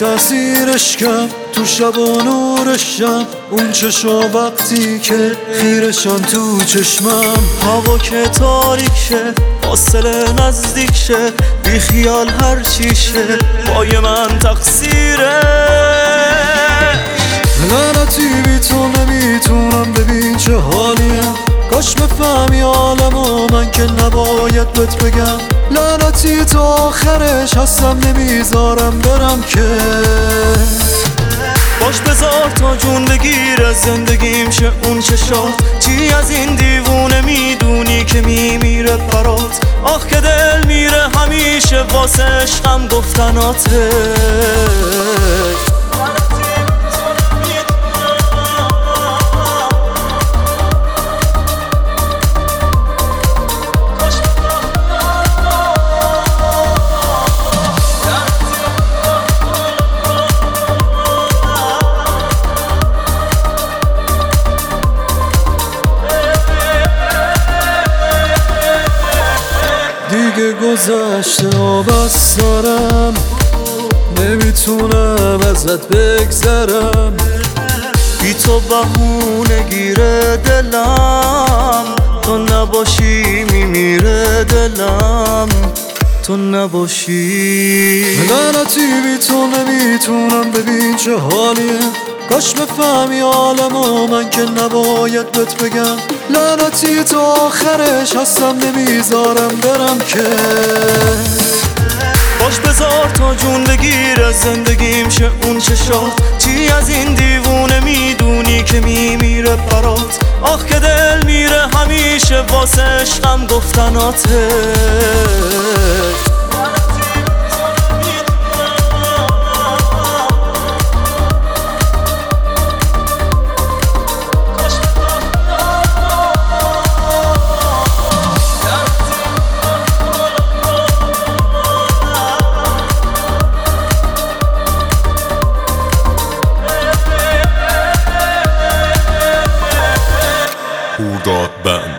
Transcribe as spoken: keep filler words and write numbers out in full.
تأثیرش کم تو شب و نورشم، اون چشا وقتی که خیرشان تو چشمم. هوا که تاریک شه فاصله نزدیک شه، بی خیال هر چی شه پای من تقصیره. لعنتی بی تو نمیتونم ببین چه حالیم، کاش بفهمی عالمو من که نباید بهت بگم. لعنتی تا آخرش هستم نمیذارم برم که. باش بذار تا جون بگیر از زندگیم شه اون چشات، چی از این دیوونه میدونی که میمیره برات. آخ که دل میره همیشه واسه عشقم گفتناته. دیگه گذشته آب از سرم، نمیتونم ازت بگذرم. بی تو بهونه گیره دلم، تو نباشی میمیره دلم، تو نباشی. لعنتی بی تو نمیتونم ببین چه حالیه، کاش بفهمی عالمو من که نباید بهت بگم. لعنتی تا آخرش هستم نمیذارم برم که. باش بذار تا جون بگیر از زندگیم شه اون چشات، چی از این دیوونه میدونی که میمیره برات. آخ که دل میره همیشه واسه عشقم گفتناته. Húdott bent